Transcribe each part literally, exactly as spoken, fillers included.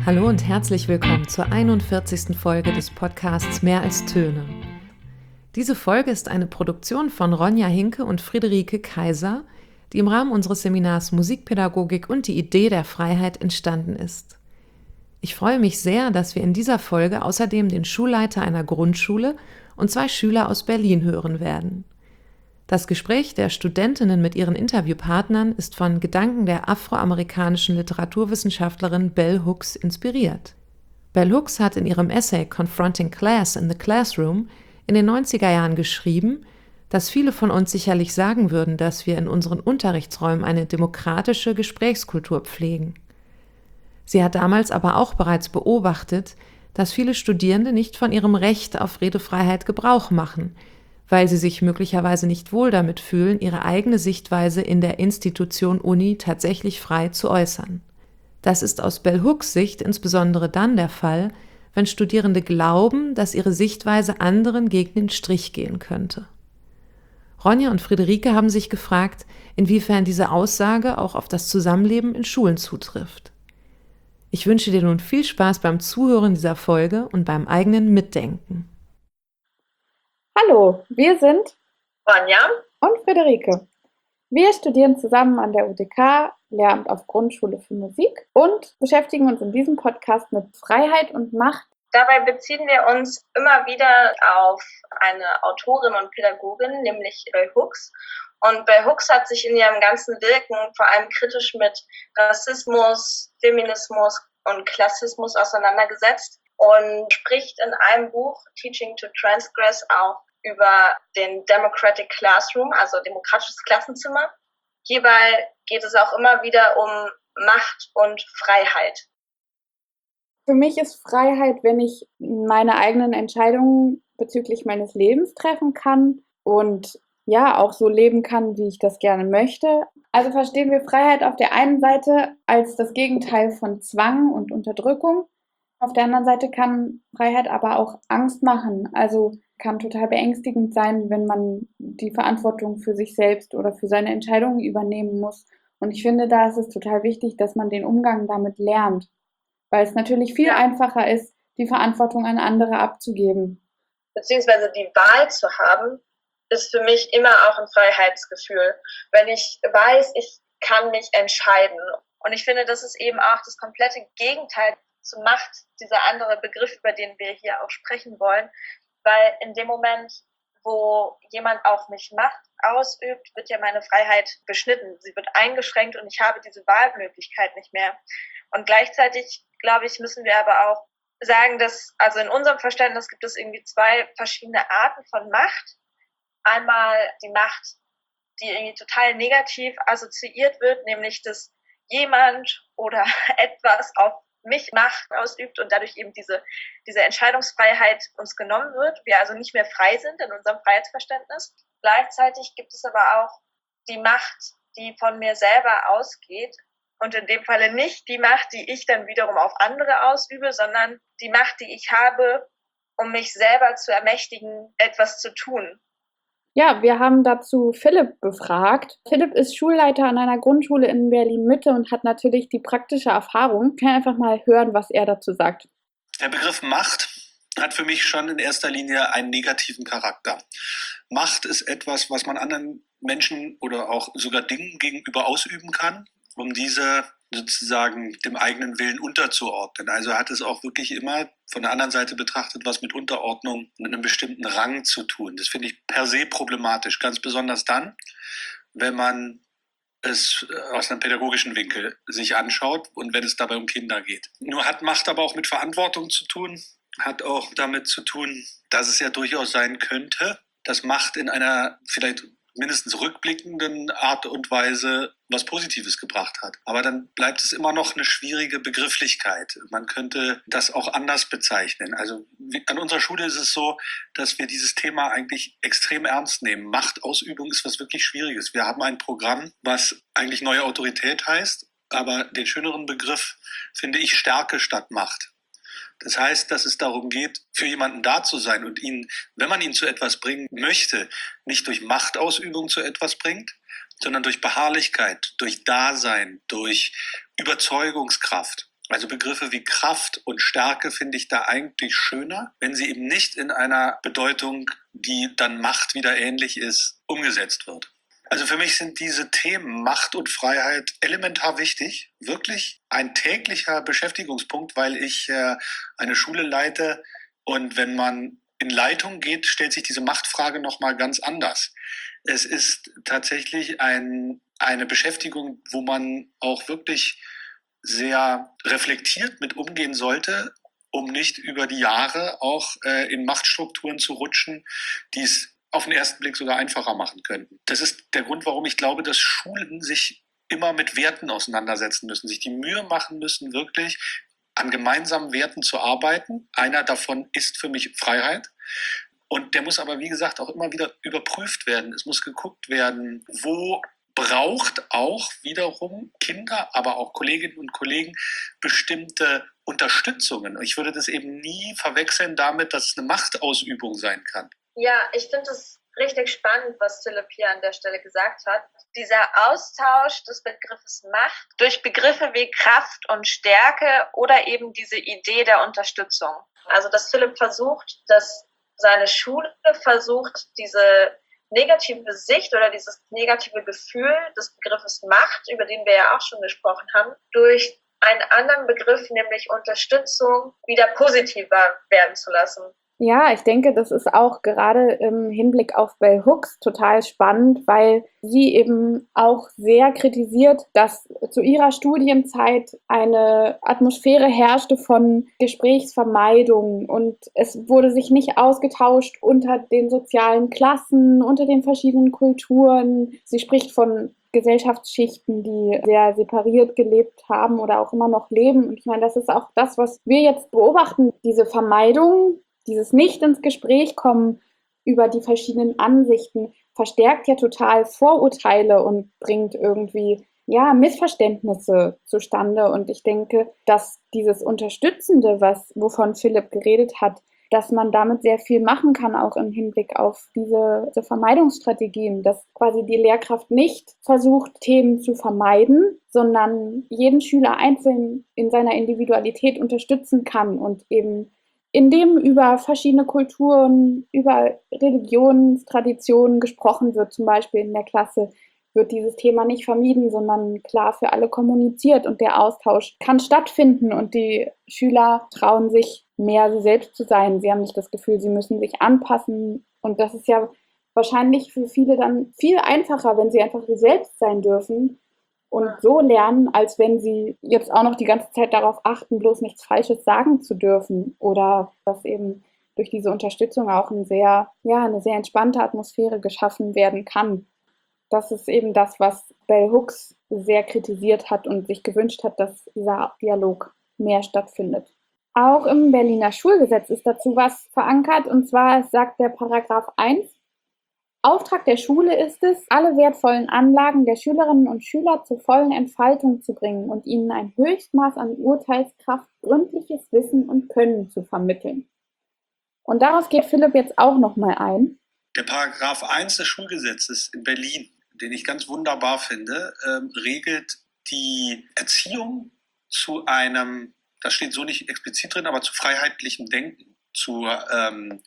Hallo und herzlich willkommen zur einundvierzigsten Folge des Podcasts Mehr als Töne. Diese Folge ist eine Produktion von Ronja Hinke und Friederike Kaiser, die im Rahmen unseres Seminars Musikpädagogik und die Idee der Freiheit entstanden ist. Ich freue mich sehr, dass wir in dieser Folge außerdem den Schulleiter einer Grundschule und zwei Schüler aus Berlin hören werden. Das Gespräch der Studentinnen mit ihren Interviewpartnern ist von Gedanken der afroamerikanischen Literaturwissenschaftlerin Bell Hooks inspiriert. Bell Hooks hat in ihrem Essay Confronting Class in the Classroom in den neunziger Jahren geschrieben, dass viele von uns sicherlich sagen würden, dass wir in unseren Unterrichtsräumen eine demokratische Gesprächskultur pflegen. Sie hat damals aber auch bereits beobachtet, dass viele Studierende nicht von ihrem Recht auf Redefreiheit Gebrauch machen, weil sie sich möglicherweise nicht wohl damit fühlen, ihre eigene Sichtweise in der Institution Uni tatsächlich frei zu äußern. Das ist aus Bell Hooks Sicht insbesondere dann der Fall, wenn Studierende glauben, dass ihre Sichtweise anderen gegen den Strich gehen könnte. Ronja und Friederike haben sich gefragt, inwiefern diese Aussage auch auf das Zusammenleben in Schulen zutrifft. Ich wünsche dir nun viel Spaß beim Zuhören dieser Folge und beim eigenen Mitdenken. Hallo, wir sind Ronja und Friederike. Wir studieren zusammen an der U T K, Lehramt auf Grundschule für Musik und beschäftigen uns in diesem Podcast mit Freiheit und Macht. Dabei beziehen wir uns immer wieder auf eine Autorin und Pädagogin, nämlich Bell Hooks. Und Bell Hooks hat sich in ihrem ganzen Wirken vor allem kritisch mit Rassismus, Feminismus und Klassismus auseinandergesetzt und spricht in einem Buch, Teaching to Transgress, auch über den Democratic Classroom, also demokratisches Klassenzimmer. Hierbei geht es auch immer wieder um Macht und Freiheit. Für mich ist Freiheit, wenn ich meine eigenen Entscheidungen bezüglich meines Lebens treffen kann und ja, auch so leben kann, wie ich das gerne möchte. Also verstehen wir Freiheit auf der einen Seite als das Gegenteil von Zwang und Unterdrückung. Auf der anderen Seite kann Freiheit aber auch Angst machen. Also kann total beängstigend sein, wenn man die Verantwortung für sich selbst oder für seine Entscheidungen übernehmen muss. Und ich finde, da ist es total wichtig, dass man den Umgang damit lernt. Weil es natürlich viel ja. einfacher ist, die Verantwortung an andere abzugeben. Beziehungsweise die Wahl zu haben, ist für mich immer auch ein Freiheitsgefühl. Wenn ich weiß, ich kann mich entscheiden. Und ich finde, das ist eben auch das komplette Gegenteil zu Macht, dieser andere Begriff, über den wir hier auch sprechen wollen. Weil in dem Moment, wo jemand auf mich Macht ausübt, wird ja meine Freiheit beschnitten. Sie wird eingeschränkt und ich habe diese Wahlmöglichkeit nicht mehr. Und gleichzeitig, glaube ich, müssen wir aber auch sagen, dass, also in unserem Verständnis gibt es irgendwie zwei verschiedene Arten von Macht. Einmal die Macht, die irgendwie total negativ assoziiert wird, nämlich dass jemand oder etwas auf mich Macht ausübt und dadurch eben diese, diese Entscheidungsfreiheit uns genommen wird, wir also nicht mehr frei sind in unserem Freiheitsverständnis. Gleichzeitig gibt es aber auch die Macht, die von mir selber ausgeht und in dem Falle nicht die Macht, die ich dann wiederum auf andere ausübe, sondern die Macht, die ich habe, um mich selber zu ermächtigen, etwas zu tun. Ja, wir haben dazu Philipp befragt. Philipp ist Schulleiter an einer Grundschule in Berlin-Mitte und hat natürlich die praktische Erfahrung. Ich kann einfach mal hören, was er dazu sagt. Der Begriff Macht hat für mich schon in erster Linie einen negativen Charakter. Macht ist etwas, was man anderen Menschen oder auch sogar Dingen gegenüber ausüben kann, um diese sozusagen dem eigenen Willen unterzuordnen. Also hat es auch wirklich immer von der anderen Seite betrachtet was mit Unterordnung und einem bestimmten Rang zu tun. Das finde ich per se problematisch, ganz besonders dann, wenn man es aus einem pädagogischen Winkel sich anschaut und wenn es dabei um Kinder geht. Nur hat Macht aber auch mit Verantwortung zu tun, hat auch damit zu tun, dass es ja durchaus sein könnte, dass Macht in einer vielleicht mindestens rückblickenden Art und Weise was Positives gebracht hat. Aber dann bleibt es immer noch eine schwierige Begrifflichkeit. Man könnte das auch anders bezeichnen. Also an unserer Schule ist es so, dass wir dieses Thema eigentlich extrem ernst nehmen. Machtausübung ist was wirklich Schwieriges. Wir haben ein Programm, was eigentlich neue Autorität heißt, aber den schöneren Begriff finde ich Stärke statt Macht. Das heißt, dass es darum geht, für jemanden da zu sein und ihn, wenn man ihn zu etwas bringen möchte, nicht durch Machtausübung zu etwas bringt, sondern durch Beharrlichkeit, durch Dasein, durch Überzeugungskraft. Also Begriffe wie Kraft und Stärke finde ich da eigentlich schöner, wenn sie eben nicht in einer Bedeutung, die dann Macht wieder ähnlich ist, umgesetzt wird. Also für mich sind diese Themen Macht und Freiheit elementar wichtig, wirklich ein täglicher Beschäftigungspunkt, weil ich äh, eine Schule leite und wenn man in Leitung geht, stellt sich diese Machtfrage nochmal ganz anders. Es ist tatsächlich ein, eine Beschäftigung, wo man auch wirklich sehr reflektiert mit umgehen sollte, um nicht über die Jahre auch äh, in Machtstrukturen zu rutschen, die es auf den ersten Blick sogar einfacher machen könnten. Das ist der Grund, warum ich glaube, dass Schulen sich immer mit Werten auseinandersetzen müssen, sich die Mühe machen müssen, wirklich an gemeinsamen Werten zu arbeiten. Einer davon ist für mich Freiheit. Und der muss aber, wie gesagt, auch immer wieder überprüft werden. Es muss geguckt werden, wo braucht auch wiederum Kinder, aber auch Kolleginnen und Kollegen bestimmte Unterstützungen. Ich würde das eben nie verwechseln damit, dass es eine Machtausübung sein kann. Ja, ich finde es richtig spannend, was Philipp hier an der Stelle gesagt hat. Dieser Austausch des Begriffes Macht durch Begriffe wie Kraft und Stärke oder eben diese Idee der Unterstützung. Also, dass Philipp versucht, dass seine Schule versucht, diese negative Sicht oder dieses negative Gefühl des Begriffes Macht, über den wir ja auch schon gesprochen haben, durch einen anderen Begriff, nämlich Unterstützung, wieder positiver werden zu lassen. Ja, ich denke, das ist auch gerade im Hinblick auf Bell Hooks total spannend, weil sie eben auch sehr kritisiert, dass zu ihrer Studienzeit eine Atmosphäre herrschte von Gesprächsvermeidung und es wurde sich nicht ausgetauscht unter den sozialen Klassen, unter den verschiedenen Kulturen. Sie spricht von Gesellschaftsschichten, die sehr separiert gelebt haben oder auch immer noch leben. Und ich meine, das ist auch das, was wir jetzt beobachten, diese Vermeidung, dieses nicht ins Gespräch kommen über die verschiedenen Ansichten verstärkt ja total Vorurteile und bringt irgendwie ja Missverständnisse zustande. Und ich denke, dass dieses Unterstützende, was wovon Philipp geredet hat, dass man damit sehr viel machen kann, auch im Hinblick auf diese, diese Vermeidungsstrategien, dass quasi die Lehrkraft nicht versucht, Themen zu vermeiden, sondern jeden Schüler einzeln in seiner Individualität unterstützen kann und eben indem über verschiedene Kulturen, über Religionstraditionen gesprochen wird, zum Beispiel in der Klasse, wird dieses Thema nicht vermieden, sondern klar für alle kommuniziert und der Austausch kann stattfinden und die Schüler trauen sich mehr, sie selbst zu sein. Sie haben nicht das Gefühl, sie müssen sich anpassen und das ist ja wahrscheinlich für viele dann viel einfacher, wenn sie einfach sie selbst sein dürfen und so lernen, als wenn sie jetzt auch noch die ganze Zeit darauf achten, bloß nichts Falsches sagen zu dürfen oder dass eben durch diese Unterstützung auch ein sehr, ja, eine sehr entspannte Atmosphäre geschaffen werden kann. Das ist eben das, was Bell Hooks sehr kritisiert hat und sich gewünscht hat, dass dieser Dialog mehr stattfindet. Auch im Berliner Schulgesetz ist dazu was verankert, und zwar sagt der Paragraph eins, Auftrag der Schule ist es, alle wertvollen Anlagen der Schülerinnen und Schüler zur vollen Entfaltung zu bringen und ihnen ein Höchstmaß an Urteilskraft, gründliches Wissen und Können zu vermitteln. Und darauf geht Philipp jetzt auch nochmal ein. Der Paragraph eins des Schulgesetzes in Berlin, den ich ganz wunderbar finde, ähm, regelt die Erziehung zu einem, das steht so nicht explizit drin, aber zu freiheitlichem Denken, zu ähm,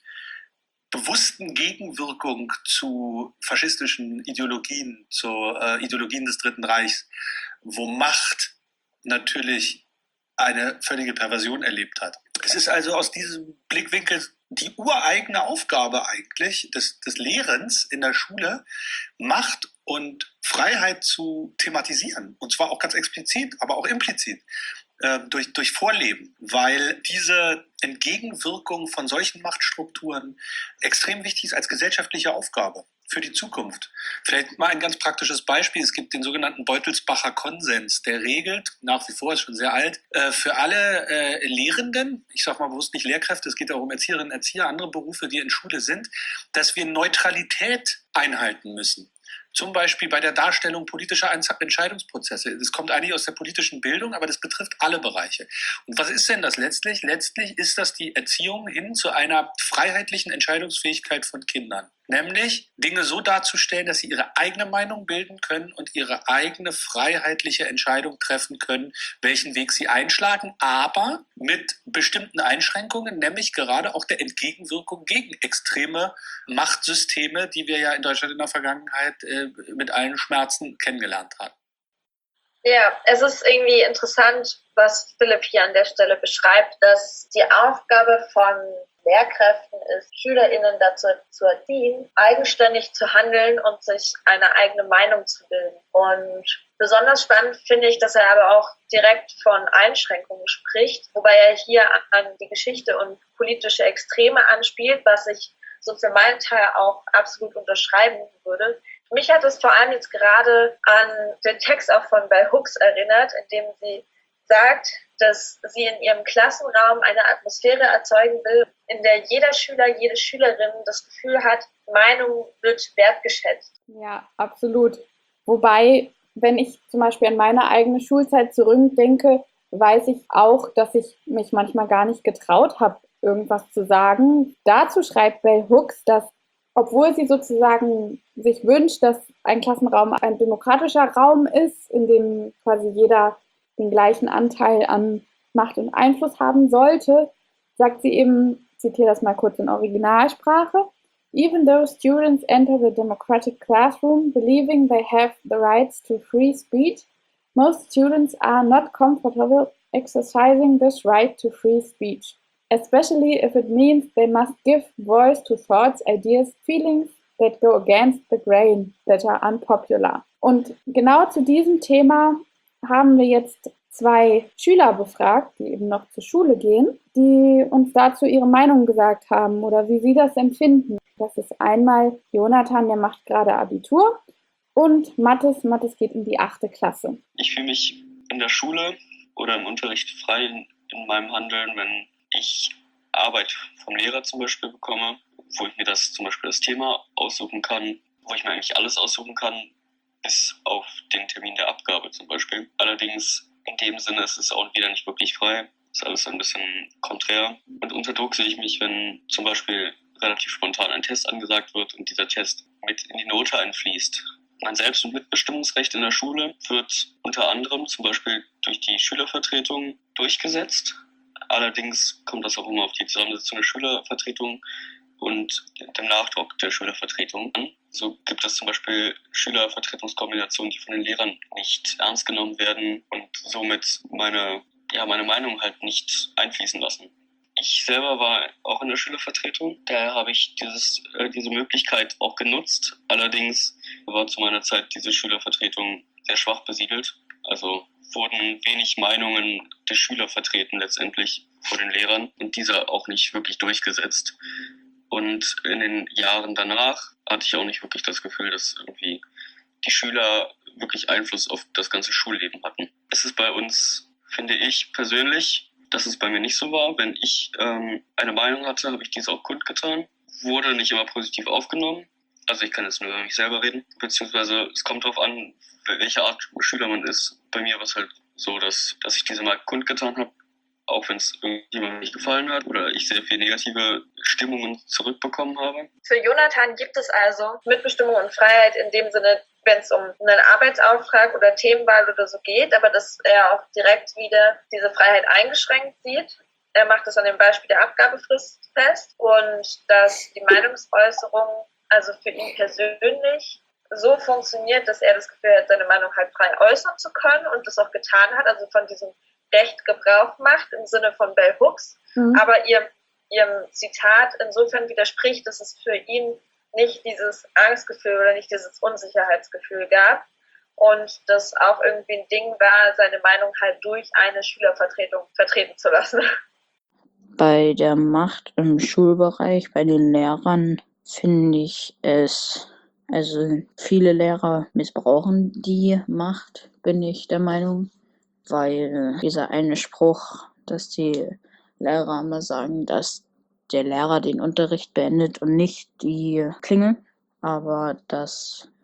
bewussten Gegenwirkung zu faschistischen Ideologien, zu äh, Ideologien des Dritten Reichs, wo Macht natürlich eine völlige Perversion erlebt hat. Es ist also aus diesem Blickwinkel die ureigene Aufgabe eigentlich des, des Lehrens in der Schule, Macht und Freiheit zu thematisieren. Und zwar auch ganz explizit, aber auch implizit. Durch, durch Vorleben, weil diese Entgegenwirkung von solchen Machtstrukturen extrem wichtig ist als gesellschaftliche Aufgabe für die Zukunft. Vielleicht mal ein ganz praktisches Beispiel. Es gibt den sogenannten Beutelsbacher Konsens, der regelt, nach wie vor ist schon sehr alt, für alle äh, Lehrenden, ich sage mal bewusst nicht Lehrkräfte, es geht auch um Erzieherinnen, Erzieher, andere Berufe, die in Schule sind, dass wir Neutralität einhalten müssen. Zum Beispiel bei der Darstellung politischer Entscheidungsprozesse. Das kommt eigentlich aus der politischen Bildung, aber das betrifft alle Bereiche. Und was ist denn das letztlich? Letztlich ist das die Erziehung hin zu einer freiheitlichen Entscheidungsfähigkeit von Kindern. Nämlich Dinge so darzustellen, dass sie ihre eigene Meinung bilden können und ihre eigene freiheitliche Entscheidung treffen können, welchen Weg sie einschlagen, aber mit bestimmten Einschränkungen, nämlich gerade auch der Entgegenwirkung gegen extreme Machtsysteme, die wir ja in Deutschland in der Vergangenheit äh, mit allen Schmerzen kennengelernt haben. Ja, es ist irgendwie interessant, was Philipp hier an der Stelle beschreibt, dass die Aufgabe von Lehrkräften ist, SchülerInnen dazu zu erziehen, eigenständig zu handeln und sich eine eigene Meinung zu bilden. Und besonders spannend finde ich, dass er aber auch direkt von Einschränkungen spricht, wobei er hier an die Geschichte und politische Extreme anspielt, was ich so für meinen Teil auch absolut unterschreiben würde. Mich hat es vor allem jetzt gerade an den Text auch von Bell Hooks erinnert, in dem sie sagt, dass sie in ihrem Klassenraum eine Atmosphäre erzeugen will, in der jeder Schüler, jede Schülerin das Gefühl hat, Meinung wird wertgeschätzt. Ja, absolut. Wobei, wenn ich zum Beispiel an meine eigene Schulzeit zurückdenke, weiß ich auch, dass ich mich manchmal gar nicht getraut habe, irgendwas zu sagen. Dazu schreibt Bell Hooks, dass obwohl sie sozusagen sich wünscht, dass ein Klassenraum ein demokratischer Raum ist, in dem quasi jeder den gleichen Anteil an Macht und Einfluss haben sollte, sagt sie eben, ich zitiere das mal kurz in Originalsprache, even though students enter the democratic classroom believing they have the rights to free speech, most students are not comfortable exercising this right to free speech, especially if it means they must give voice to thoughts, ideas, feelings that go against the grain, that are unpopular. Und genau zu diesem Thema haben wir jetzt zwei Schüler befragt, die eben noch zur Schule gehen, die uns dazu ihre Meinung gesagt haben oder wie sie das empfinden. Das ist einmal Jonathan, der macht gerade Abitur, und Mathis, Mathis geht in die achte Klasse. Ich fühle mich in der Schule oder im Unterricht frei in, in meinem Handeln, wenn ich Arbeit vom Lehrer zum Beispiel bekomme, wo ich mir das zum Beispiel das Thema aussuchen kann, wo ich mir eigentlich alles aussuchen kann, bis auf den Termin der Abgabe zum Beispiel. Allerdings in dem Sinne ist es auch wieder nicht wirklich frei. Ist alles ein bisschen konträr. Und unter Druck sehe ich mich, wenn zum Beispiel relativ spontan ein Test angesagt wird und dieser Test mit in die Note einfließt. Mein Selbst- und Mitbestimmungsrecht in der Schule wird unter anderem zum Beispiel durch die Schülervertretung durchgesetzt. Allerdings kommt das auch immer auf die Zusammensetzung der Schülervertretung und dem Nachdruck der Schülervertretung an. So gibt es zum Beispiel Schülervertretungskombinationen, die von den Lehrern nicht ernst genommen werden und somit meine, ja, meine Meinung halt nicht einfließen lassen. Ich selber war auch in der Schülervertretung, daher habe ich dieses, äh, diese Möglichkeit auch genutzt. Allerdings war zu meiner Zeit diese Schülervertretung sehr schwach besiedelt. Also wurden wenig Meinungen der Schüler vertreten letztendlich vor den Lehrern und diese auch nicht wirklich durchgesetzt. Und in den Jahren danach hatte ich auch nicht wirklich das Gefühl, dass irgendwie die Schüler wirklich Einfluss auf das ganze Schulleben hatten. Es ist bei uns, finde ich persönlich, dass es bei mir nicht so war. Wenn ich ähm, eine Meinung hatte, habe ich diese auch kundgetan. Wurde nicht immer positiv aufgenommen. Also ich kann jetzt nur über mich selber reden. Beziehungsweise es kommt darauf an, welche Art Schüler man ist. Bei mir war es halt so, dass, dass ich diese mal kundgetan habe, auch wenn es irgendjemandem nicht gefallen hat oder ich sehr viel negative Stimmungen zurückbekommen habe. Für Jonathan gibt es also Mitbestimmung und Freiheit in dem Sinne, wenn es um einen Arbeitsauftrag oder Themenwahl oder so geht, aber dass er auch direkt wieder diese Freiheit eingeschränkt sieht. Er macht es an dem Beispiel der Abgabefrist fest und dass die Meinungsäußerung also für ihn persönlich so funktioniert, dass er das Gefühl hat, seine Meinung halt frei äußern zu können und das auch getan hat, also von diesem Recht Gebrauch macht im Sinne von Bell Hooks, mhm. aber ihr, ihrem Zitat insofern widerspricht, dass es für ihn nicht dieses Angstgefühl oder nicht dieses Unsicherheitsgefühl gab und das auch irgendwie ein Ding war, seine Meinung halt durch eine Schülervertretung vertreten zu lassen. Bei der Macht im Schulbereich, bei den Lehrern, finde ich es, also viele Lehrer missbrauchen die Macht, bin ich der Meinung, weil dieser eine Spruch, dass die Lehrer immer sagen, dass der Lehrer den Unterricht beendet und nicht die Klingel, aber das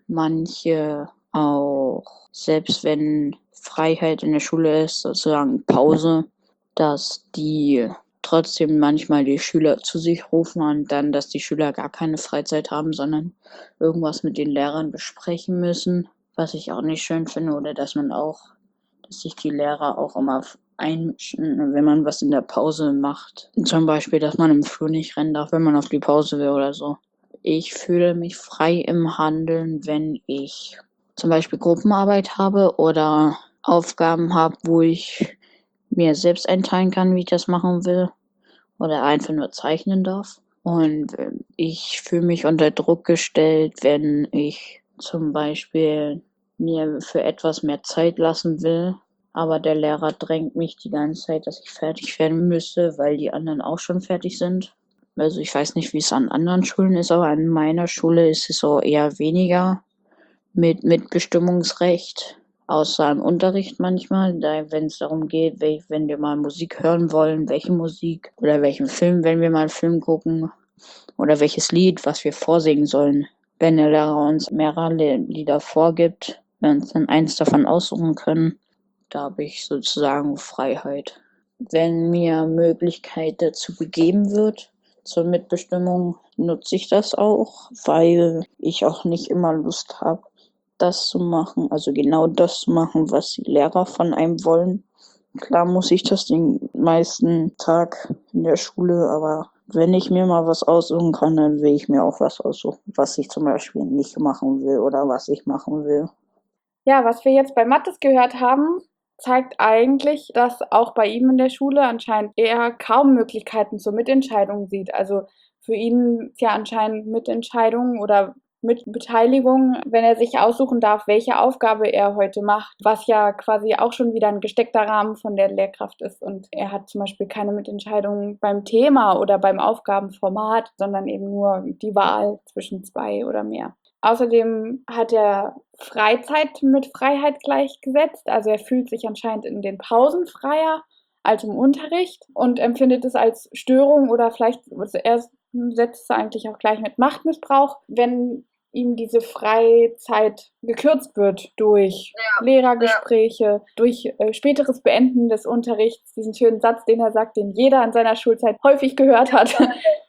manche auch, selbst wenn Freiheit in der Schule ist, sozusagen Pause, dass die trotzdem manchmal die Schüler zu sich rufen und dann, dass die Schüler gar keine Freizeit haben, sondern irgendwas mit den Lehrern besprechen müssen, was ich auch nicht schön finde, oder dass man auch, dass sich die Lehrer auch immer einmischen, wenn man was in der Pause macht. Zum Beispiel, dass man im Flur nicht rennen darf, wenn man auf die Pause will oder so. Ich fühle mich frei im Handeln, wenn ich zum Beispiel Gruppenarbeit habe oder Aufgaben habe, wo ich mir selbst einteilen kann, wie ich das machen will, oder einfach nur zeichnen darf. Und ich fühle mich unter Druck gestellt, wenn ich zum Beispiel mir für etwas mehr Zeit lassen will, aber der Lehrer drängt mich die ganze Zeit, dass ich fertig werden müsse, weil die anderen auch schon fertig sind. Also ich weiß nicht, wie es an anderen Schulen ist, aber an meiner Schule ist es so eher weniger mit Mitbestimmungsrecht, außer im Unterricht manchmal, da wenn es darum geht, wel- wenn wir mal Musik hören wollen, welche Musik oder welchen Film, wenn wir mal einen Film gucken oder welches Lied, was wir vorsingen sollen. Wenn der Lehrer uns mehrere Lieder vorgibt, wir uns dann eins davon aussuchen können, da habe ich sozusagen Freiheit. Wenn mir Möglichkeit dazu gegeben wird, zur Mitbestimmung, nutze ich das auch, weil ich auch nicht immer Lust habe, das zu machen, also genau das zu machen, was die Lehrer von einem wollen. Klar muss ich das den meisten Tag in der Schule, aber wenn ich mir mal was aussuchen kann, dann will ich mir auch was aussuchen, was ich zum Beispiel nicht machen will oder was ich machen will. Ja, was wir jetzt bei Mathis gehört haben, zeigt eigentlich, dass auch bei ihm in der Schule anscheinend er kaum Möglichkeiten zur Mitentscheidung sieht. Also für ihn ist ja anscheinend Mitentscheidung oder Mitbeteiligung, wenn er sich aussuchen darf, welche Aufgabe er heute macht, was ja quasi auch schon wieder ein gesteckter Rahmen von der Lehrkraft ist. Und er hat zum Beispiel keine Mitentscheidung beim Thema oder beim Aufgabenformat, sondern eben nur die Wahl zwischen zwei oder mehr. Außerdem hat er Freizeit mit Freiheit gleichgesetzt. Also er fühlt sich anscheinend in den Pausen freier als im Unterricht und empfindet es als Störung oder vielleicht, er setzt es eigentlich auch gleich mit Machtmissbrauch, wenn ihm diese Freizeit gekürzt wird durch Ja, Lehrergespräche, ja. durch äh, späteres Beenden des Unterrichts, diesen schönen Satz, den er sagt, den jeder in seiner Schulzeit häufig gehört hat.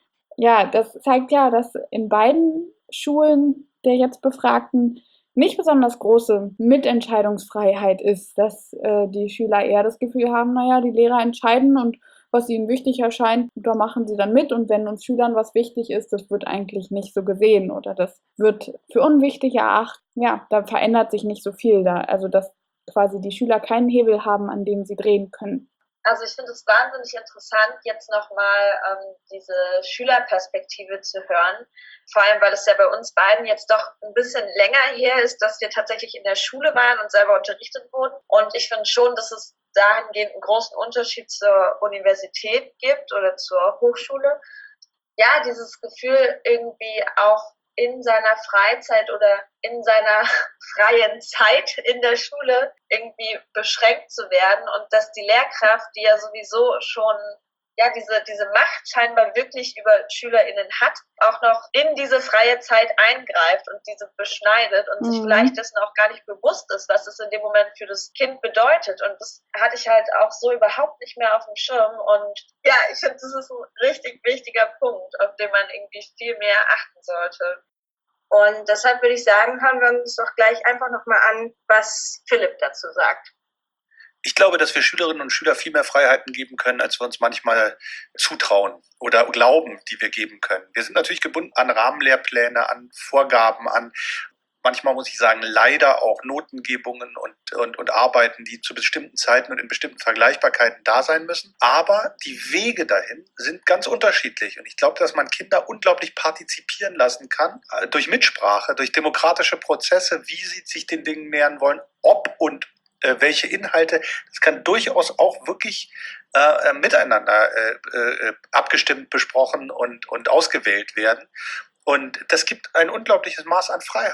Ja, das zeigt ja, dass in beiden Schulen der jetzt Befragten nicht besonders große Mitentscheidungsfreiheit ist, dass äh, die Schüler eher das Gefühl haben, naja, die Lehrer entscheiden und was ihnen wichtig erscheint, da machen sie dann mit, und wenn uns Schülern was wichtig ist, das wird eigentlich nicht so gesehen oder das wird für unwichtig erachtet. Ja, da verändert sich nicht so viel da, also dass quasi die Schüler keinen Hebel haben, an dem sie drehen können. Also ich finde es wahnsinnig interessant, jetzt nochmal ähm, diese Schülerperspektive zu hören. Vor allem, weil es ja bei uns beiden jetzt doch ein bisschen länger her ist, dass wir tatsächlich in der Schule waren und selber unterrichtet wurden. Und ich finde schon, dass es dahingehend einen großen Unterschied zur Universität gibt oder zur Hochschule. Ja, dieses Gefühl irgendwie auch in seiner Freizeit oder in seiner freien Zeit in der Schule irgendwie beschränkt zu werden und dass die Lehrkraft, die ja sowieso schon ja diese diese Macht scheinbar wirklich über SchülerInnen hat, auch noch in diese freie Zeit eingreift und diese beschneidet und mhm. sich vielleicht dessen auch gar nicht bewusst ist, was es in dem Moment für das Kind bedeutet. Und das hatte ich halt auch so überhaupt nicht mehr auf dem Schirm. Und ja, ich finde, das ist ein richtig wichtiger Punkt, auf den man irgendwie viel mehr achten sollte. Und deshalb würde ich sagen, hören wir uns doch gleich einfach nochmal an, was Philipp dazu sagt. Ich glaube, dass wir Schülerinnen und Schüler viel mehr Freiheiten geben können, als wir uns manchmal zutrauen oder glauben, die wir geben können. Wir sind natürlich gebunden an Rahmenlehrpläne, an Vorgaben, an manchmal, muss ich sagen, leider auch Notengebungen und, und, und Arbeiten, die zu bestimmten Zeiten und in bestimmten Vergleichbarkeiten da sein müssen. Aber die Wege dahin sind ganz unterschiedlich. Und ich glaube, dass man Kinder unglaublich partizipieren lassen kann, durch Mitsprache, durch demokratische Prozesse, wie sie sich den Dingen nähern wollen, ob und äh, welche Inhalte. Das kann durchaus auch wirklich äh, miteinander äh, äh, abgestimmt, besprochen und, und ausgewählt werden. Und das gibt ein unglaubliches Maß an Freiheit.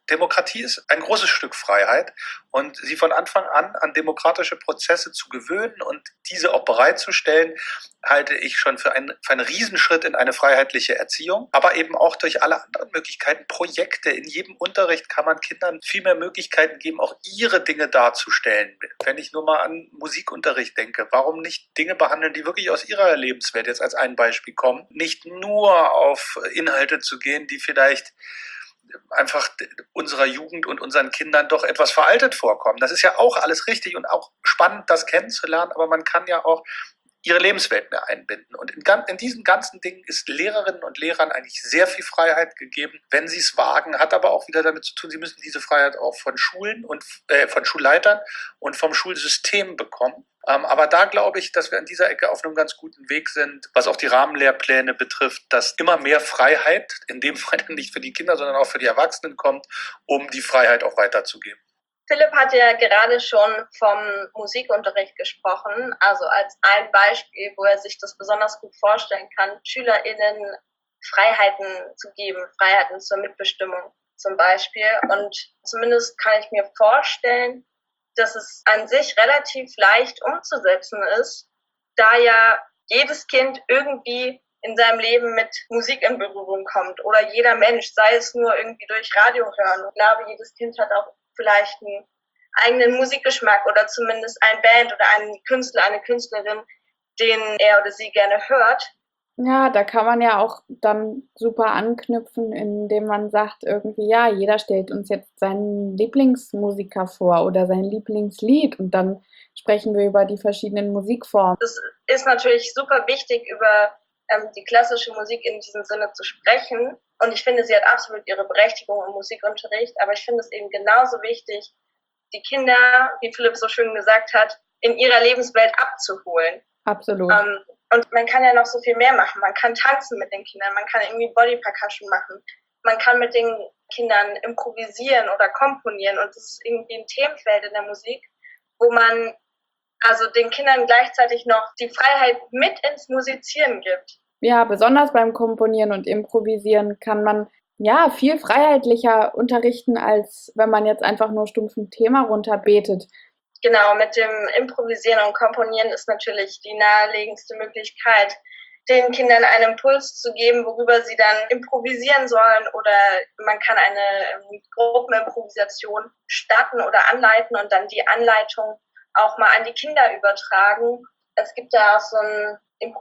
Demokratie ist ein großes Stück Freiheit und sie von Anfang an an demokratische Prozesse zu gewöhnen und diese auch bereitzustellen, halte ich schon für einen, für einen Riesenschritt in eine freiheitliche Erziehung, aber eben auch durch alle anderen Möglichkeiten, Projekte. In jedem Unterricht kann man Kindern viel mehr Möglichkeiten geben, auch ihre Dinge darzustellen. Wenn ich nur mal an Musikunterricht denke, warum nicht Dinge behandeln, die wirklich aus ihrer Lebenswelt jetzt als ein Beispiel kommen, nicht nur auf Inhalte zu gehen, die vielleicht einfach unserer Jugend und unseren Kindern doch etwas veraltet vorkommen. Das ist ja auch alles richtig und auch spannend, das kennenzulernen, aber man kann ja auch ihre Lebenswelt mehr einbinden. Und in, in diesen ganzen Dingen ist Lehrerinnen und Lehrern eigentlich sehr viel Freiheit gegeben, wenn sie es wagen, hat aber auch wieder damit zu tun, sie müssen diese Freiheit auch von Schulen und äh, von Schulleitern und vom Schulsystem bekommen. Ähm, aber da glaube ich, dass wir an dieser Ecke auf einem ganz guten Weg sind, was auch die Rahmenlehrpläne betrifft, dass immer mehr Freiheit, in dem Fall nicht für die Kinder, sondern auch für die Erwachsenen kommt, um die Freiheit auch weiterzugeben. Philipp hat ja gerade schon vom Musikunterricht gesprochen, also als ein Beispiel, wo er sich das besonders gut vorstellen kann, SchülerInnen Freiheiten zu geben, Freiheiten zur Mitbestimmung zum Beispiel. Und zumindest kann ich mir vorstellen, dass es an sich relativ leicht umzusetzen ist, da ja jedes Kind irgendwie in seinem Leben mit Musik in Berührung kommt oder jeder Mensch, sei es nur irgendwie durch Radio hören. Ich glaube, jedes Kind hat auch vielleicht einen eigenen Musikgeschmack oder zumindest ein Band oder einen Künstler, eine Künstlerin, den er oder sie gerne hört. Ja, da kann man ja auch dann super anknüpfen, indem man sagt irgendwie, ja, jeder stellt uns jetzt seinen Lieblingsmusiker vor oder sein Lieblingslied und dann sprechen wir über die verschiedenen Musikformen. Es ist natürlich super wichtig, über ähm, die klassische Musik in diesem Sinne zu sprechen und ich finde, sie hat absolut ihre Berechtigung im Musikunterricht, aber ich finde es eben genauso wichtig, die Kinder, wie Philipp so schön gesagt hat, in ihrer Lebenswelt abzuholen. Absolut. Ähm, und man kann ja noch so viel mehr machen. Man kann tanzen mit den Kindern, man kann irgendwie Body Percussion machen, man kann mit den Kindern improvisieren oder komponieren und das ist irgendwie ein Themenfeld in der Musik, wo man also den Kindern gleichzeitig noch die Freiheit mit ins Musizieren gibt. Ja, besonders beim Komponieren und Improvisieren kann man ja viel freiheitlicher unterrichten, als wenn man jetzt einfach nur stumpf ein Thema runterbetet. Genau, mit dem Improvisieren und Komponieren ist natürlich die naheliegendste Möglichkeit, den Kindern einen Impuls zu geben, worüber sie dann improvisieren sollen oder man kann eine Gruppenimprovisation starten oder anleiten und dann die Anleitung auch mal an die Kinder übertragen. Es gibt da auch so ein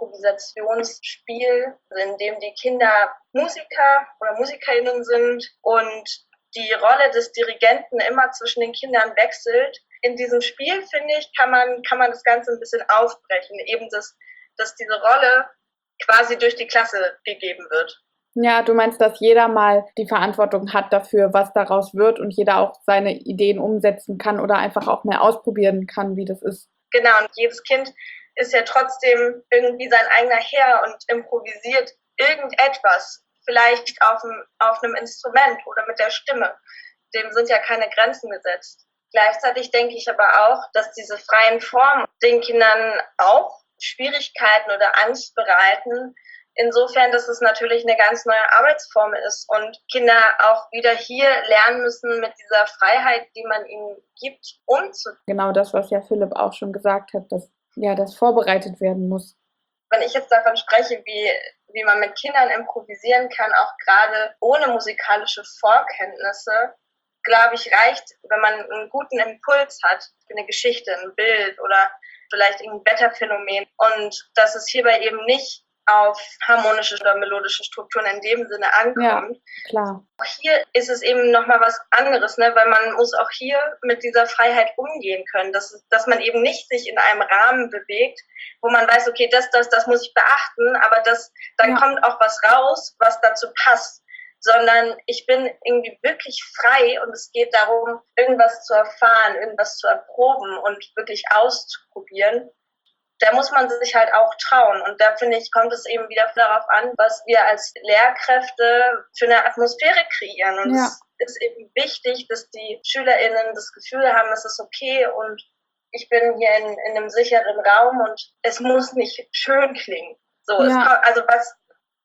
Improvisationsspiel, in dem die Kinder Musiker oder MusikerInnen sind und die Rolle des Dirigenten immer zwischen den Kindern wechselt. In diesem Spiel, finde ich, kann man, kann man das Ganze ein bisschen aufbrechen, eben das, dass diese Rolle quasi durch die Klasse gegeben wird. Ja, du meinst, dass jeder mal die Verantwortung hat dafür, was daraus wird und jeder auch seine Ideen umsetzen kann oder einfach auch mehr ausprobieren kann, wie das ist. Genau, und jedes Kind ist ja trotzdem irgendwie sein eigener Herr und improvisiert irgendetwas, vielleicht auf, dem, auf einem Instrument oder mit der Stimme. Dem sind ja keine Grenzen gesetzt. Gleichzeitig denke ich aber auch, dass diese freien Formen den Kindern auch Schwierigkeiten oder Angst bereiten, insofern, dass es natürlich eine ganz neue Arbeitsform ist und Kinder auch wieder hier lernen müssen, mit dieser Freiheit, die man ihnen gibt, umzugehen. Genau das, was ja Philipp auch schon gesagt hat, dass ja das vorbereitet werden muss. Wenn ich jetzt davon spreche, wie, wie man mit Kindern improvisieren kann, auch gerade ohne musikalische Vorkenntnisse, glaube ich, reicht, wenn man einen guten Impuls hat, eine Geschichte, ein Bild oder vielleicht ein Wetterphänomen und dass es hierbei eben nicht auf harmonische oder melodische Strukturen in dem Sinne ankommt. Ja, klar. Auch hier ist es eben nochmal was anderes, ne? Weil man muss auch hier mit dieser Freiheit umgehen können, dass, dass man eben nicht sich in einem Rahmen bewegt, wo man weiß, okay, das, das, das muss ich beachten, aber das, dann ja. kommt auch was raus, was dazu passt, sondern ich bin irgendwie wirklich frei und es geht darum, irgendwas zu erfahren, irgendwas zu erproben und wirklich auszuprobieren. Da muss man sich halt auch trauen. Und da, finde ich, kommt es eben wieder darauf an, was wir als Lehrkräfte für eine Atmosphäre kreieren. Und ja. es ist eben wichtig, dass die SchülerInnen das Gefühl haben, es ist okay und ich bin hier in, in einem sicheren Raum und es muss nicht schön klingen. So, ja. es, also was,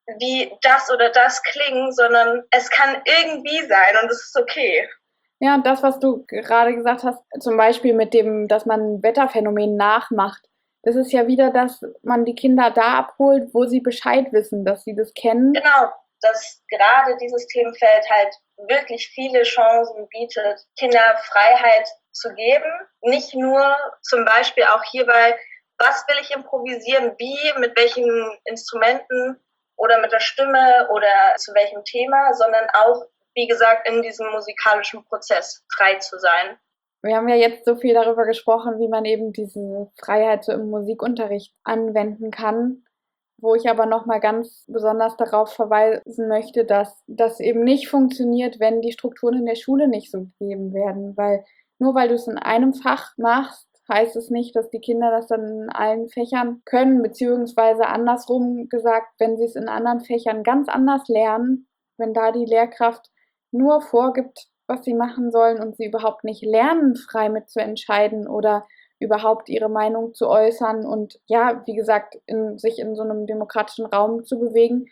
wie das oder das klingen, sondern es kann irgendwie sein und es ist okay. Ja, und das, was du gerade gesagt hast, zum Beispiel mit dem, dass man Wetterphänomen nachmacht, das ist ja wieder, dass man die Kinder da abholt, wo sie Bescheid wissen, dass sie das kennen. Genau, dass gerade dieses Themenfeld halt wirklich viele Chancen bietet, Kinder Freiheit zu geben. Nicht nur zum Beispiel auch hierbei, was will ich improvisieren, wie, mit welchen Instrumenten oder mit der Stimme oder zu welchem Thema, sondern auch, wie gesagt, in diesem musikalischen Prozess frei zu sein. Wir haben ja jetzt so viel darüber gesprochen, wie man eben diese Freiheit so im Musikunterricht anwenden kann, wo ich aber nochmal ganz besonders darauf verweisen möchte, dass das eben nicht funktioniert, wenn die Strukturen in der Schule nicht so gegeben werden, weil nur weil du es in einem Fach machst, heißt es nicht, dass die Kinder das dann in allen Fächern können, beziehungsweise andersrum gesagt, wenn sie es in anderen Fächern ganz anders lernen, wenn da die Lehrkraft nur vorgibt, was sie machen sollen und sie überhaupt nicht lernen, frei mitzuentscheiden oder überhaupt ihre Meinung zu äußern und ja, wie gesagt, in, sich in so einem demokratischen Raum zu bewegen,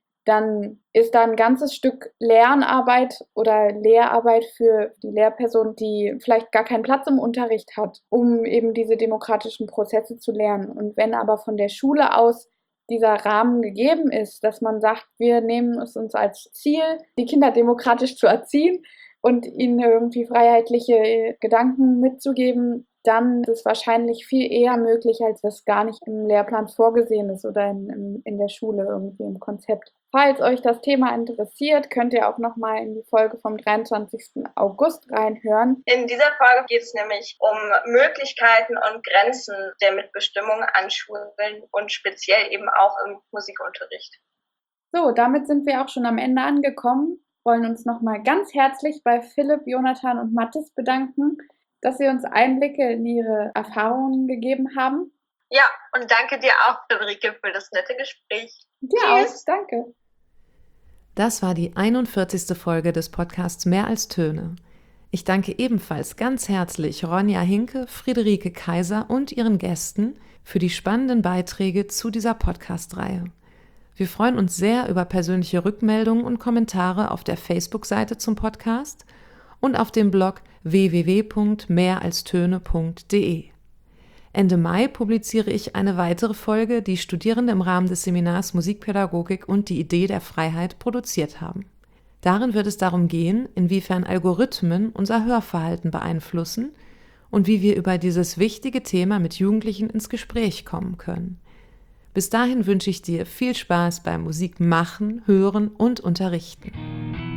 dann ist da ein ganzes Stück Lernarbeit oder Lehrarbeit für die Lehrperson, die vielleicht gar keinen Platz im Unterricht hat, um eben diese demokratischen Prozesse zu lernen. Und wenn aber von der Schule aus dieser Rahmen gegeben ist, dass man sagt, wir nehmen es uns als Ziel, die Kinder demokratisch zu erziehen und ihnen irgendwie freiheitliche Gedanken mitzugeben, dann ist es wahrscheinlich viel eher möglich, als das gar nicht im Lehrplan vorgesehen ist oder in, in, in der Schule irgendwie im Konzept. Falls euch das Thema interessiert, könnt ihr auch nochmal in die Folge vom dreiundzwanzigsten August reinhören. In dieser Folge geht es nämlich um Möglichkeiten und Grenzen der Mitbestimmung an Schulen und speziell eben auch im Musikunterricht. So, damit sind wir auch schon am Ende angekommen. Wollen uns nochmal ganz herzlich bei Philipp, Jonathan und Mathis bedanken, dass sie uns Einblicke in ihre Erfahrungen gegeben haben. Ja, und danke dir auch, Friederike, für das nette Gespräch. Ja, auch, danke. Das war die einundvierzigste Folge des Podcasts Mehr als Töne. Ich danke ebenfalls ganz herzlich Ronja Hinke, Friederike Kaiser und ihren Gästen für die spannenden Beiträge zu dieser Podcast-Reihe. Wir freuen uns sehr über persönliche Rückmeldungen und Kommentare auf der Facebook-Seite zum Podcast und auf dem Blog w w w punkt mehr als töne punkt d e. Ende Mai publiziere ich eine weitere Folge, die Studierende im Rahmen des Seminars Musikpädagogik und die Idee der Freiheit produziert haben. Darin wird es darum gehen, inwiefern Algorithmen unser Hörverhalten beeinflussen und wie wir über dieses wichtige Thema mit Jugendlichen ins Gespräch kommen können. Bis dahin wünsche ich dir viel Spaß beim Musik machen, hören und unterrichten.